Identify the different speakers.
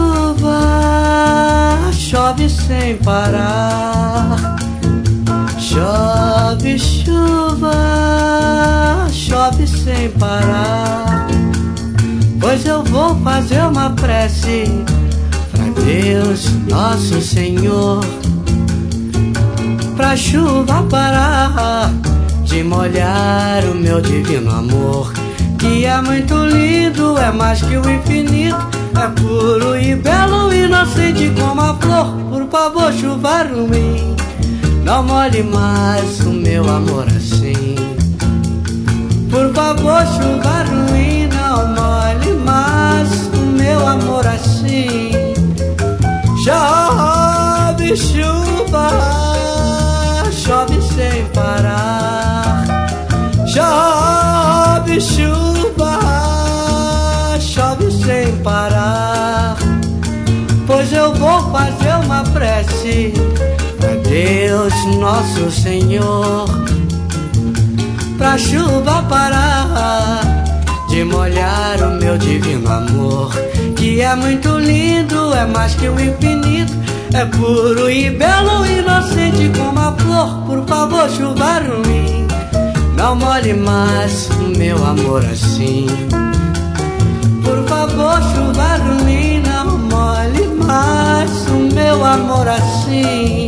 Speaker 1: chuva, chove sem parar. Chove chuva, chove sem parar. Pois eu vou fazer uma prece pra Deus Nosso Senhor, pra chuva parar de molhar o meu divino amor, que é muito lindo, é mais que o infinito, é puro e belo, inocente como a flor. Por favor, chuva ruim, não molhe mais o meu amor assim. Por favor, chuva ruim, não molhe mais o meu amor assim. Chove chuva, chove sem parar. Chove chuva, chove sem parar. Pois eu vou fazer uma prece pra Deus Nosso Senhor, pra chuva parar de molhar o meu divino amor, que é muito lindo, é mais que o infinito, é puro e belo, inocente como a flor. Por favor, chuva ruim, não molhe mais o meu amor assim. Por favor, chuva ruim, não molhe mais o meu amor assim.